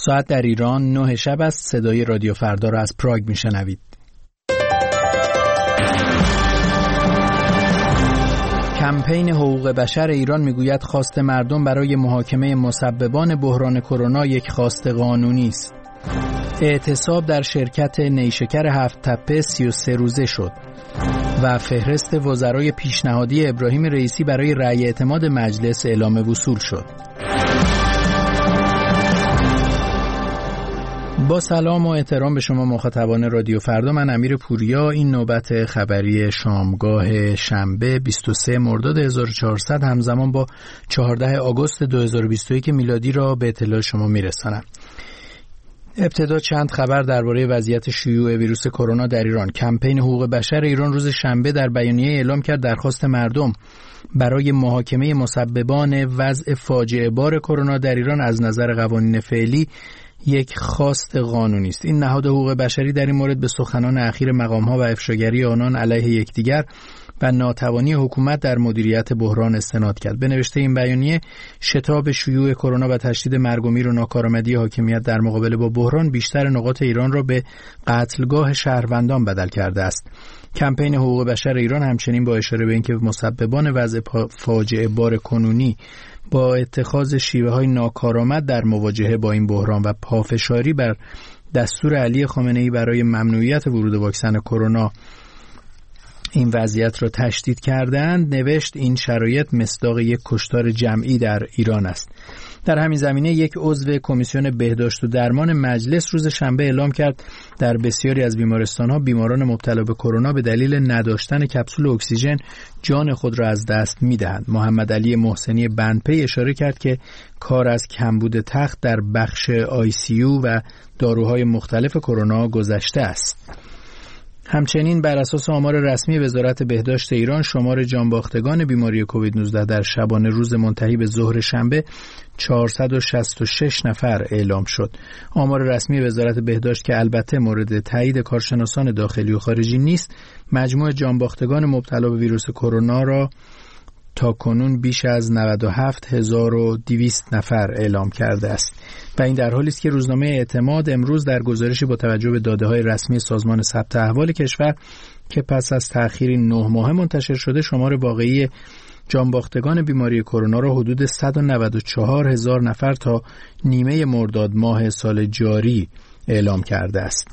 ساعت در ایران 9 شب است. صدای رادیو فردا را از پراگ میشنوید. کمپین حقوق بشر ایران میگوید خواست مردم برای محاکمه مسببان بحران کرونا یک خواست قانونی است. اعتصاب در شرکت نیشکر هفت تپه 33 روزه شد و فهرست وزرای پیشنهادی ابراهیم رئیسی برای رأی اعتماد مجلس اعلام وصول شد. با سلام و احترام به شما مخاطبان رادیو فردا، من امیر پوریا. این نوبت خبری شامگاه شنبه 23 مرداد 1400 همزمان با 14 آگوست 2021 میلادی را به اطلاع شما میرسانم. ابتدا چند خبر درباره وضعیت شیوع ویروس کرونا در ایران. کمپین حقوق بشر ایران روز شنبه در بیانیه اعلام کرد درخواست مردم برای محاکمه مسببان وضع فاجعه بار کرونا در ایران از نظر قوانین فعلی یک خواست قانونی است. این نهاد حقوق بشری در این مورد به سخنان اخیر مقام‌ها و افشاگری آنان علیه یکدیگر و ناتوانی حکومت در مدیریت بحران استناد کرد. به نوشته این بیانیه، شتاب شیوع کرونا و تشدید مرگ و میر و ناکارآمدی حاکمیت در مقابله با بحران بیشتر نقاط ایران را به قتلگاه شهروندان بدل کرده است. کمپین حقوق بشر ایران همچنین با اشاره به اینکه مسببان وضع فاجعه بار کنونی با اتخاذ شیوه‌های ناکارآمد در مواجهه با این بحران و پافشاری بر دستور علی خامنه‌ای برای ممنوعیت ورود واکسن کرونا این وضعیت را تشدید کردند، نوشت این شرایط مصداق یک کشتار جمعی در ایران است. در همین زمینه یک عضو کمیسیون بهداشت و درمان مجلس روز شنبه اعلام کرد در بسیاری از بیمارستان‌ها بیماران مبتلا به کرونا به دلیل نداشتن کپسول اکسیژن جان خود را از دست می‌دهند. محمد علی محسنی بندپی اشاره کرد که کار از کمبود تخت در بخش ICU و داروهای مختلف کرونا گذشته است. همچنین بر اساس آمار رسمی وزارت بهداشت ایران، شمار جانباختگان بیماری کووید 19 در شبانه روز منتهی به ظهر شنبه 466 نفر اعلام شد. آمار رسمی وزارت بهداشت که البته مورد تایید کارشناسان داخلی و خارجی نیست، مجموع جانباختگان مبتلا به ویروس کرونا را تا کنون بیش از 97,200 نفر اعلام کرده است و این در حالی است که روزنامه اعتماد امروز در گزارشی با توجه به داده‌های رسمی سازمان ثبت احوال کشور که پس از تأخیری 9 ماه منتشر شده، شمار واقعی جانباختگان بیماری کرونا را حدود 194,000 نفر تا نیمه مرداد ماه سال جاری اعلام کرده است.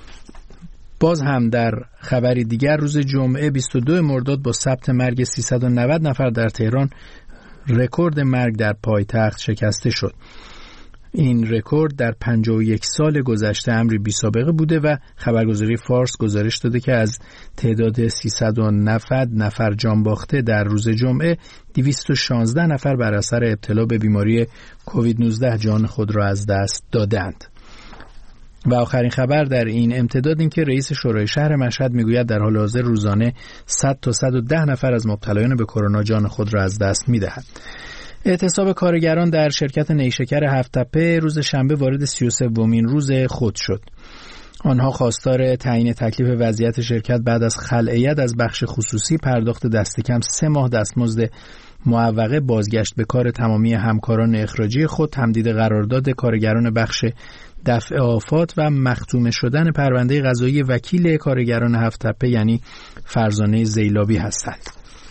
باز هم در خبری دیگر، روز جمعه 22 مرداد با ثبت مرگ 390 نفر در تهران رکورد مرگ در پایتخت شکسته شد. این رکورد در 51 سال گذشته امری بی سابقه بوده و خبرگزاری فارس گزارش داده که از تعداد 390 نفر جان باخته در روز جمعه 216 نفر بر اثر ابتلا به بیماری کووید 19 جان خود را از دست دادند. و آخرین خبر در این امتداد این که رئیس شورای شهر مشهد میگوید در حال حاضر روزانه 100 تا 110 نفر از مبتلایان به کرونا جان خود را از دست میدهند. اعتصاب کارگران در شرکت نیشکر هفت تپه روز شنبه وارد 33مین روز خود شد. آنها خواستار تعیین تکلیف وضعیت شرکت بعد از خلع ید از بخش خصوصی، پرداخت دست کم 3 ماه دستمزد معوقه، بازگشت به کار تمامی همکاران اخراجی خود، تمدید قرارداد کارگران بخش دفع آفات و مختوم شدن پرونده قضایی وکیل کارگران هفت تپه یعنی فرزانه زیلابی هستند.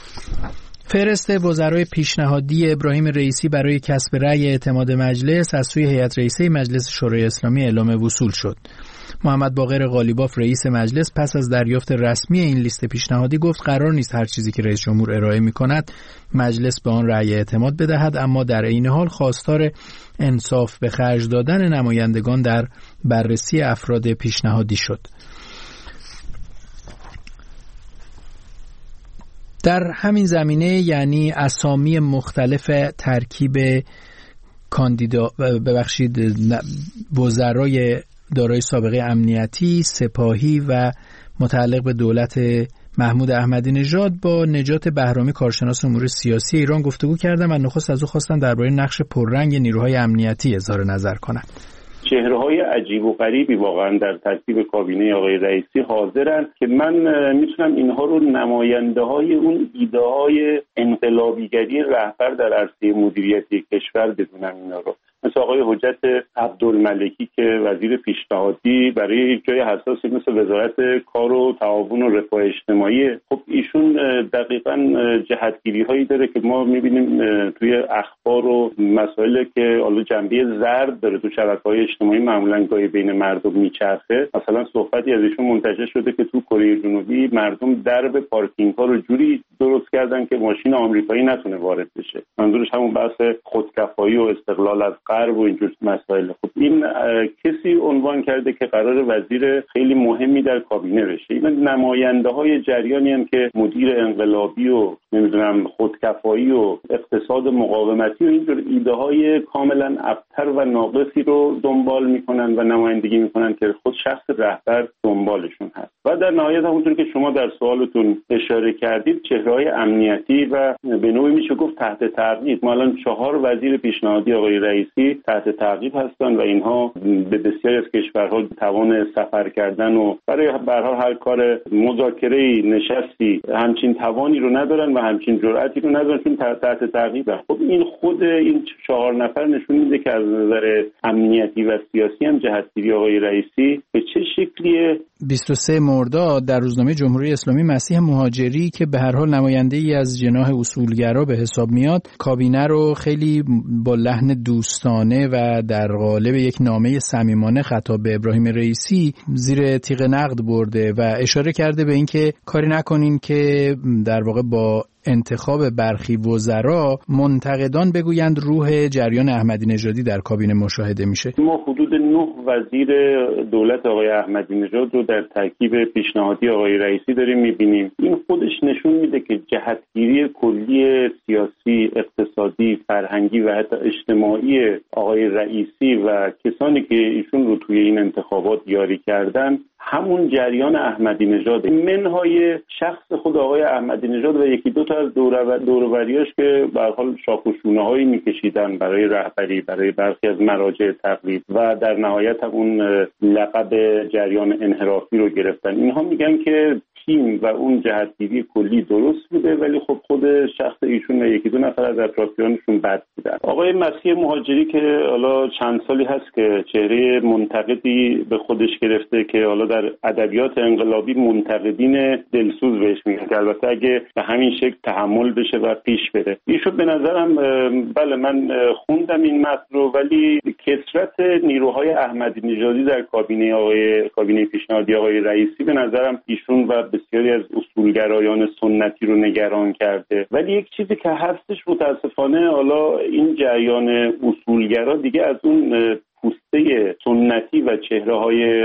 فهرست وزرای پیشنهادی ابراهیم رئیسی برای کسب رأی اعتماد مجلس از سوی هیئت رئیسه مجلس شورای اسلامی اعلام وصول شد. محمد باقر قالیباف رئیس مجلس پس از دریافت رسمی این لیست پیشنهادی گفت قرار نیست هر چیزی که رئیس جمهور ارائه می‌کند مجلس به آن رأی اعتماد بدهد، اما در عین حال خواستار انصاف به خرج دادن نمایندگان در بررسی افراد پیشنهادی شد. در همین زمینه یعنی اسامی مختلف ترکیب وزرای دارای سابقه امنیتی، سپاهی و متعلق به دولت محمود احمدی نژاد با نجات بهرامی کارشناس امور سیاسی ایران گفتگو کردم و نخست از او خواستم درباره نقش پررنگ نیروهای امنیتی اظهار نظر کنند. چهره‌های عجیب و غریبی واقعا در ترکیب کابینه آقای رئیسی حاضرن که من میتونم اینها رو نماینده‌های اون ایده‌های انقلابیگری رهبر در عرصه مدیریتی کشور بدونم. اینا رو مثل آقای حجت عبدالملکی که وزیر پیشنهادی برای یک جای حساسی مثل وزارت کار و تعاون و رفاه اجتماعی، خب ایشون دقیقاً جهتگیری هایی داره که ما میبینیم توی اخبار و مسائلی که حالا جنبه زرد داره تو شبکه‌های اجتماعی معمولاً گاهی بین مردم میچرخه. مثلا صحبتی از ایشون منتشر شده که تو کره جنوبی مردم درب پارکینگ‌ها رو جوری درست کردن که ماشین آمریکایی نتونه وارد بشه. منظورش همون بحث خودکفایی و استقلال از غرب و اینجور مسائل. خب این کسی عنوان کرده که قرار وزیر خیلی مهمی در کابینه بشه. این نماینده‌های جریانی هم که مدیر انقلابی و نمیدونم خودکفایی و اقتصاد مقاومتی و اینجور ایده‌های کاملا ابتر و ناقصی رو دنبال میکنن و نمایندگی میکنن که خود شخص رهبر دنبالشون هست. و در نهایت همونطور که شما در سوالتون اشاره کردید، چهره‌های امنیتی و به نوعی میشه گفت تحت تعقیب. ما الان 4 وزیر پیشنهادی آقای رئیسی تحت تعقیب هستن و اینها به بسیاری از کشورها توان سفر کردن و برای به هر حال هر کار مذاکره‌ای نشستی همچین توانی رو ندارن و همچین جرأتی رو ندارن چون تحت تعقیب. خب این خود این 4 نفر نشون میده که از نظر امنیتی و سیاسی هم جهتگیری آقای رئیسی به چه شکلیه. 23 مرداد در روزنامه جمهوری اسلامی مسیح مهاجری که به هر حال نماینده‌ای از جناح اصولگرا به حساب میاد، کابینه رو خیلی با لحن دوستانه و در قالب یک نامه صمیمانه خطاب به ابراهیم رئیسی زیر تیغ نقد برده و اشاره کرده به اینکه کاری نکنین که در واقع با انتخاب برخی وزرا منتقدان بگویند روح جریان احمدی نژادی در کابینه مشاهده میشه. ما حدود 9 وزیر دولت آقای احمدی نژاد رو در ترکیب پیشنهادی آقای رئیسی داریم میبینیم. این خودش نشون میده که جهتگیری کلی سیاسی، اقتصادی، فرهنگی و حتی اجتماعی آقای رئیسی و کسانی که ایشون رو توی این انتخابات یاری کردن همون جریان احمدی نژاد، منهای شخص خود آقای احمدی نژاد و یکی دو تا از دوروبریاش که به هر حال شاخ و شونه هایی میکشیدن برای رهبری برای برخی از مراجع تقلید و در نهایت هم اون لقب جریان انحرافی رو گرفتن. اینها میگن که تیم و اون جهتگیری کلی درست بوده ولی خب خود شخص ایشون و یکی دو نفر از اطرافیانشون بد بودن. آقای مسیح مهاجری که حالا چند سالی هست که چهره منتقدی به خودش گرفته که حالا در ادبیات انقلابی منتقدین دلسوز بهش میگن که البته اگه به همین شکل تحمل بشه و پیش بره. ایشون به نظرم بله من خوندم این متن رو، ولی کثرت نیروهای احمدی نژادی در کابینه پیشنهادی آقای رئیسی به نظرم ایشون و بسیاری از اصولگرایان سنتی رو نگران کرده. ولی یک چیزی که هستش متاسفانه حالا این جریان اصولگرا دیگه از اون پوسته سنتی و چهره‌های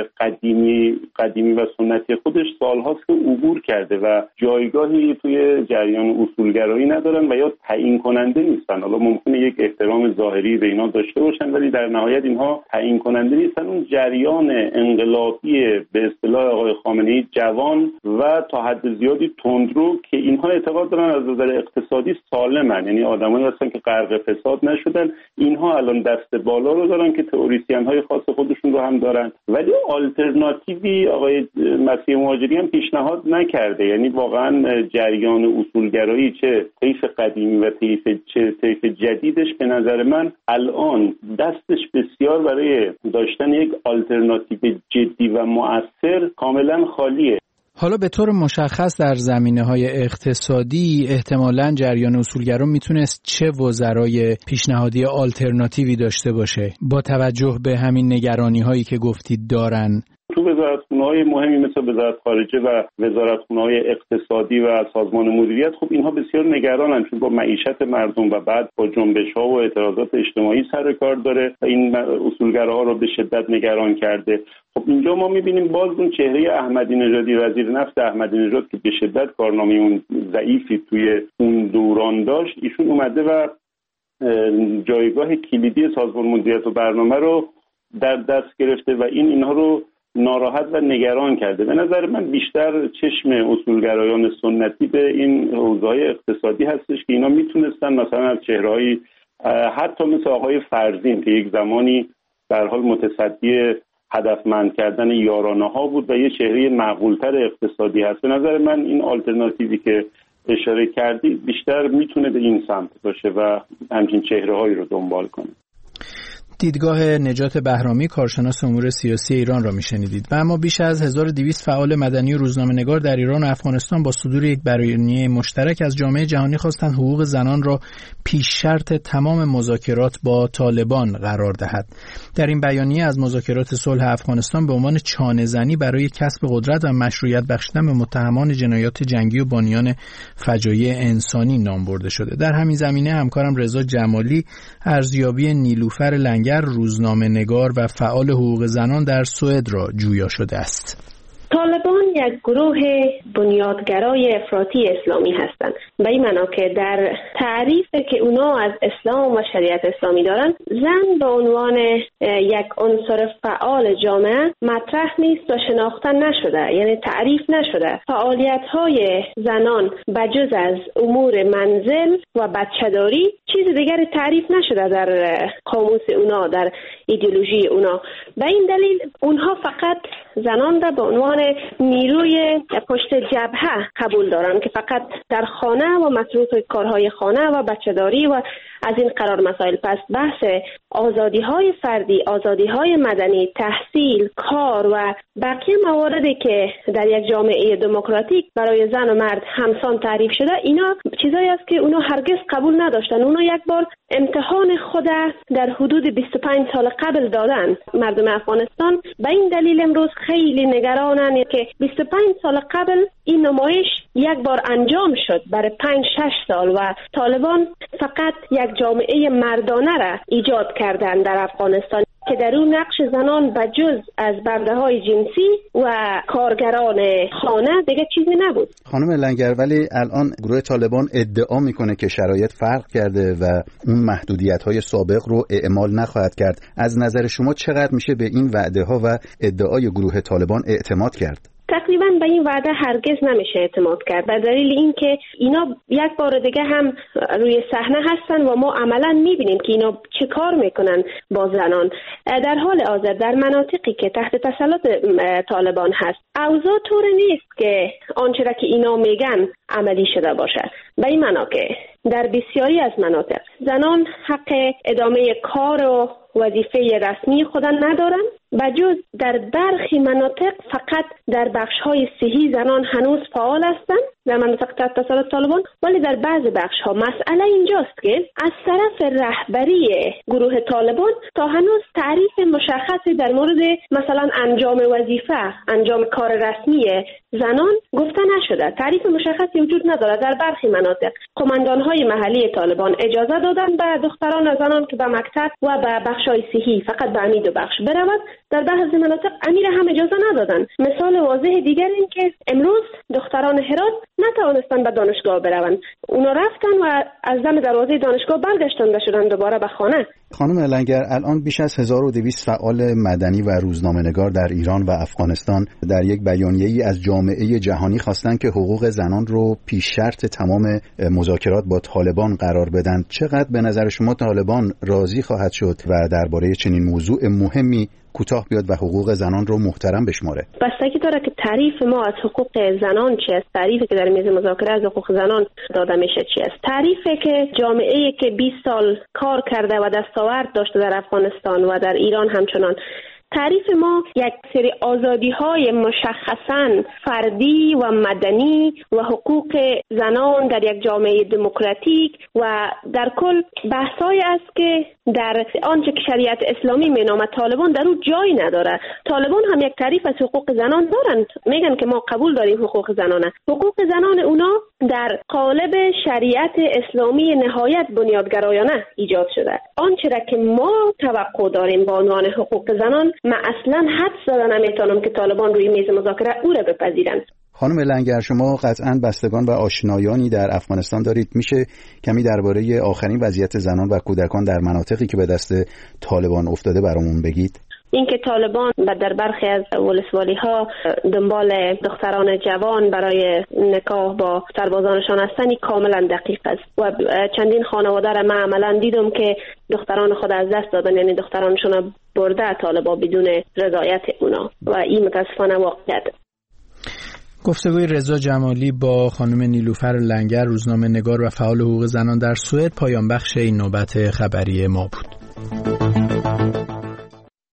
قدیمی و سنتی خودش سال‌هاست که عبور کرده و جایگاهی توی جریان اصولگرایی ندارن و یا تعیین کننده نیستن. حالا ممکنه یک احترام ظاهری به اینا داشته باشن ولی در نهایت اینها تعیین کننده نیستن. اون جریان انقلابی به اصطلاح آقای خامنه‌ای جوان و تا حد زیادی تندرو که اینها اعتقاد دارن از نظر اقتصادی سالمن، یعنی آدمایی هستن که غرق فساد نشدن، اینها الان دست بالا رو دارن که تئوریسین‌های خاص خودشون رو هم دارن، ولی آلترناتیوی آقای مسیح مهاجری هم پیشنهاد نکرده. یعنی واقعا جریان اصولگرایی چه طیف قدیمی و طیف جدیدش به نظر من الان دستش بسیار برای داشتن یک آلترناتیو جدی و مؤثر کاملا خالیه. حالا به طور مشخص در زمینه‌های اقتصادی احتمالاً جریان اصولگرا میتونست چه وزرای پیشنهادی آلترناتیوی داشته باشه با توجه به همین نگرانی‌هایی که گفتید دارن؟ تو وزارتخونه‌های مهمی مثل وزارت خارجه و وزارتخونه‌های اقتصادی و سازمان مدیریت، خب اینها بسیار نگرانن چون با معیشت مردم و بعد با جنبش‌ها و اعتراضات اجتماعی سر کار داره و این اصولگراها رو به شدت نگران کرده. خب اینجا ما می‌بینیم باز اون چهره احمدی نژادی، وزیر نفت احمدی نژاد که به شدت کارنامه اون ضعیفی توی اون دوران داشت، ایشون اومده و جایگاه کلیدی سازمان مدیریت و برنامه رو در دست گرفته و اینها رو ناراحت و نگران کرده. به نظر من بیشتر چشم اصولگرایان سنتی به این حوزه‌های اقتصادی هستش که اینا میتونستن مثلا از چهره‌های حتی مثل آقای فرزین که یک زمانی در حال متصدی هدفمند کردن یارانه‌ها بود و یه چهره معقول‌تر اقتصادی هست. به نظر من این آلترناتیوی که اشاره کردی بیشتر میتونه به این سمت باشه و همچین چهره‌هایی رو دنبال کنه. دیدگاه نجات بهرامی، کارشناس امور سیاسی ایران را میشنیدید. و اما بیش از 1200 فعال مدنی و روزنامه‌نگار در ایران و افغانستان با صدور یک بیانیه مشترک از جامعه جهانی خواستند حقوق زنان را پیش شرط تمام مذاکرات با طالبان قرار دهد. در این بیانیه از مذاکرات صلح افغانستان به عنوان چانه‌زنی برای کسب قدرت و مشروعیت بخشیدن به متهمان جنایات جنگی و بانیان فجایع انسانی نام برده شده. در همین زمینه همکارم رضا جمالی ارزیابی نیلوفر لنگر، روزنامه‌نگار و فعال حقوق زنان در سوئد را جویا شده است. طالبان یک گروه بنیادگرای افراطی اسلامی هستند. به این معنا که در تعریفی که اونا از اسلام و شریعت اسلامی دارن، زن به عنوان یک عنصر فعال جامعه مطرح نیست و شناخته نشده، یعنی تعریف نشده. فعالیت‌های زنان بجز از امور منزل و بچه‌داری چیز دیگری تعریف نشده در قاموس اونا، در ایدئولوژی اونا. به این دلیل اونها فقط زنان را به عنوان نیروی پشت جبهه قبول دارن که فقط در خانه و مصروف کارهای خانه و بچه‌داری و از این قرار مسائل. پس بحث آزادی‌های فردی، آزادی‌های مدنی، تحصیل، کار و بقیه مواردی که در یک جامعه دموکراتیک برای زن و مرد همسان تعریف شده، اینا چیزایی است که اونا هرگز قبول نداشتن. اونا یک بار امتحان خود در حدود 25 سال قبل دادن مردم افغانستان. به این دلیل امروز خیلی نگرانن که 25 سال قبل این نمایش یک بار انجام شد برای 5-6 سال و طالبان فقط یک جامعه مردانه را ایجاد کردن در افغانستان که در اون نقش زنان بجز از برده‌های جنسی و کارگران خانه دیگه چیزی نبود. خانم لنگر، ولی الان گروه طالبان ادعا میکنه که شرایط فرق کرده و اون محدودیت‌های سابق رو اعمال نخواهد کرد. از نظر شما چقدر میشه به این وعده‌ها و ادعای گروه طالبان اعتماد کرد؟ تقریبا به این وعده هرگز نمیشه اعتماد کرد، به دلیل اینکه اینا یک بار دیگه هم روی صحنه هستن و ما عملا میبینیم که اینا چه کار میکنن با زنان. در حال حاضر در مناطقی که تحت تسلط طالبان هست، اوضاع طور نیست که آنچه را که اینا میگن عملی شده باشه. به این معنا که در بسیاری از مناطق زنان حق ادامه کار و وظیفه رسمی خودن ندارن، بجز در برخی مناطق فقط در بخش‌های صحی زنان هنوز فعال هستند در مناطق تحت تسلط طالبان، ولی در بعض بخش‌ها مسئله اینجاست که از طرف رهبری گروه طالبان تا هنوز تعریف مشخصی در مورد مثلا انجام وظیفه، انجام کار رسمی زنان گفته نشده. تعریف مشخصی وجود نداره. در برخی مناطق قماندان‌های محلی طالبان اجازه دادن به دختران و زنان که به مکتب و به بخش‌های صحی فقط به امید و بخش برود. در بعضی مناطق امیر هم اجازه ندادن. مثال واضح دیگر این که امروز دختران هرات نتوانستن به دانشگاه بروند. اونا رفتن و از دم دروازه دانشگاه برگشتن شدن دوباره به خانه. خانم لنگر، الان بیش از 1200 فعال مدنی و روزنامه‌نگار در ایران و افغانستان در یک بیانیه‌ای از جامعه جهانی خواستن که حقوق زنان رو پیش شرط تمام مذاکرات با طالبان قرار بدن. چقدر به نظر شما طالبان راضی خواهد شد و درباره چنین موضوع مهمی کوتاه بیاد و حقوق زنان رو محترم بشماره؟ بستگی داره که تعریف ما از حقوق زنان چی است، تعریفی که در میز مذاکره از حقوق زنان داده میشه چی است. تعریفی که جامعه‌ای که 20 سال کار کرده و دستاورد داشته در افغانستان و در ایران همچنان، تعریف ما یک سری آزادی‌های مشخصاً فردی و مدنی و حقوق زنان در یک جامعه دموکراتیک و در کل بحثایی است که در آنچه که شریعت اسلامی مینامد طالبان در او جای نداره. طالبان هم یک تعریف از حقوق زنان دارند، میگن که ما قبول داریم حقوق زنانه. حقوق زنان اونا در قالب شریعت اسلامی نهایت بنیادگرایانه ایجاد شده. آنچه را که ما توقع داریم به عنوان حقوق زنان، من اصلا حدس زدن نمیتونم که طالبان روی میز مذاکره او را بپذیرند. خانم لنگر، شما قطعاً بستگان و آشنایانی در افغانستان دارید. میشه کمی درباره آخرین وضعیت زنان و کودکان در مناطقی که به دست طالبان افتاده برامون بگید؟ اینکه طالبان در برخی از ولسوالی‌ها دنبال دختران جوان برای نکاح با سربازانشان هستند کاملا دقیق است و چندین خانواده را من عملا دیدم که دختران خود از دست دادن، یعنی دخترانشون برده طالبان بدون رضایت اونا و این متاسفانه واقعیت. گفتگوی رضا جمالی با خانم نیلوفر لنگر، روزنامه‌نگار و فعال حقوق زنان در سوئد، پایان بخش این نوبت خبری ما بود.